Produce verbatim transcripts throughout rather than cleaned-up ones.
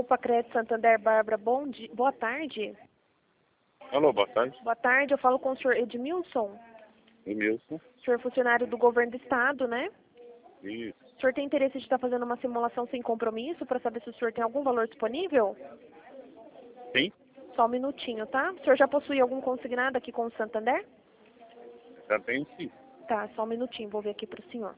Alô, Pacreto Santander, Bárbara, bom dia, boa tarde. Alô, boa tarde. Boa tarde, eu falo com o senhor Edmilson. Edmilson. O senhor é funcionário do governo do estado, né? Isso. O senhor tem interesse de estar fazendo uma simulação sem compromisso para saber se o senhor tem algum valor disponível? Sim. Só um minutinho, tá? O senhor já possui algum consignado aqui com o Santander? Já tenho sim. Tá, só um minutinho, vou ver aqui para o senhor.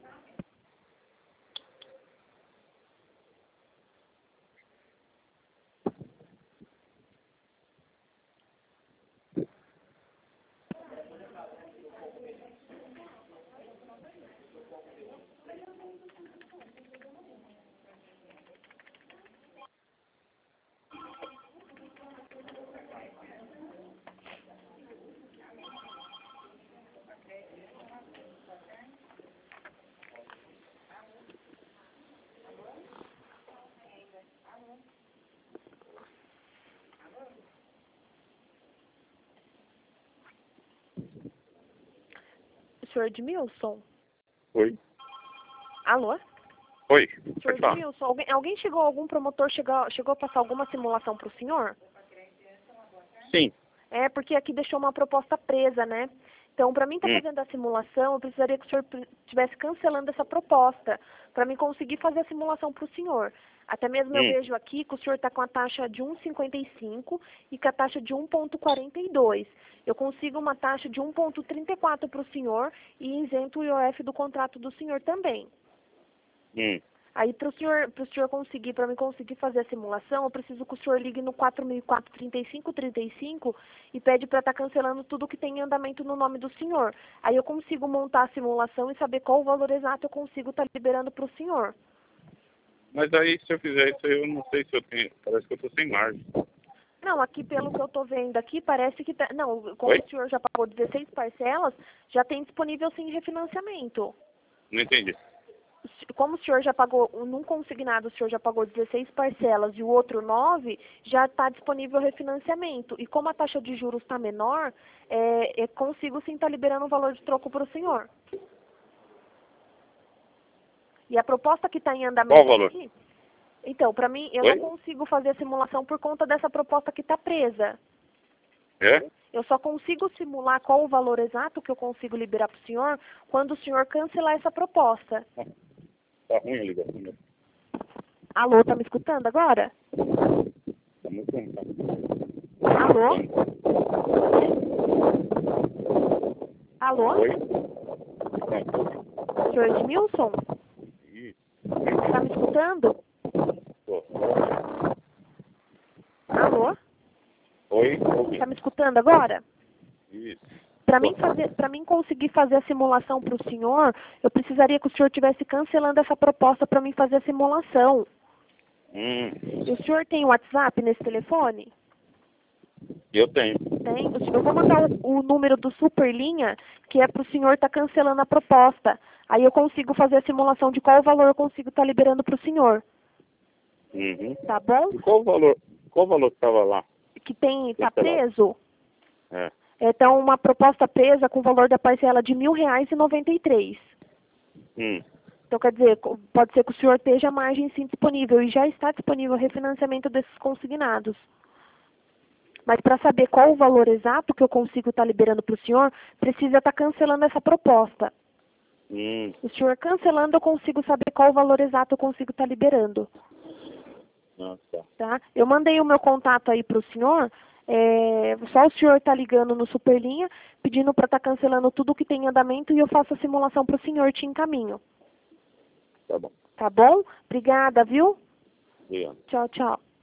Senhor Edmilson? Oi. Alô? Oi. Senhor Pode falar. Edmilson, alguém, alguém chegou, algum promotor chegou, chegou a passar alguma simulação para o senhor? Sim. É, porque aqui deixou uma proposta presa, né? Então, para mim estar Hum. fazendo a simulação, eu precisaria que o senhor estivesse cancelando essa proposta, para mim conseguir fazer a simulação para o senhor. Até mesmo eu Hum. vejo aqui que o senhor está com a taxa de um vírgula cinquenta e cinco e com a taxa de um vírgula quarenta e dois. Eu consigo uma taxa de um vírgula trinta e quatro para o senhor e isento o I O F do contrato do senhor também. Hum. Aí, para o senhor, para o senhor conseguir, para mim conseguir fazer a simulação, eu preciso que o senhor ligue no quatro mil e quatro, trinta e cinco, trinta e cinco e pede para estar cancelando tudo que tem em andamento no nome do senhor. Aí eu consigo montar a simulação e saber qual o valor exato eu consigo estar liberando para o senhor. Mas aí, se eu fizer isso, eu não sei se eu tenho... Parece que eu tô sem margem. Não, aqui pelo que eu estou vendo aqui, parece que... Tá, não, como Oi? o senhor já pagou dezesseis parcelas, já tem disponível sim refinanciamento. Não entendi. Como o senhor já pagou, num consignado o senhor já pagou dezesseis parcelas e o outro nove, já está disponível refinanciamento. E como a taxa de juros está menor, é, é, consigo sim estar liberando o valor de troco para o senhor. E a proposta que está em andamento Qual o valor? aqui, então, para mim, eu Oi? não consigo fazer a simulação por conta dessa proposta que está presa. É? Eu só consigo simular qual o valor exato que eu consigo liberar para o senhor quando o senhor cancelar essa proposta. Tá ruim a ligação, né? Alô, tá me escutando agora? Tá muito ruim, tá? Alô? Alô? Oi? Não, Senhor Edmilson? Isso. Tá me escutando? Tô. Alô? Oi? Ouvi. Tá me escutando agora? Isso. Para mim fazer, para mim conseguir fazer a simulação para o senhor, eu precisaria que o senhor estivesse cancelando essa proposta para mim fazer a simulação. Hum. E o senhor tem o WhatsApp nesse telefone? Eu tenho. Tem. Eu vou mandar o, o número do Superlinha, que é para o senhor estar cancelando a proposta. Aí eu consigo fazer a simulação de qual valor eu consigo estar liberando para o senhor. Uhum. Tá bom? E qual o valor? Qual o valor que tava lá? Que tem, tá Cancelado. preso? É. Então, uma proposta presa com o valor da parcela de mil reais e noventa e três. Hum. Então, quer dizer, pode ser que o senhor esteja a margem sim disponível e já está disponível o refinanciamento desses consignados. Mas para saber qual o valor exato que eu consigo estar liberando para o senhor, precisa estar cancelando essa proposta. Hum. O senhor cancelando, eu consigo saber qual o valor exato eu consigo estar liberando. Ah, tá. Tá? Eu mandei o meu contato aí para o senhor. É, só o senhor está ligando no Superlinha, pedindo para estar cancelando tudo que tem em andamento e eu faço a simulação para o senhor, te encaminho. Tá bom. Tá bom? Obrigada, viu? Obrigado. Tchau, tchau.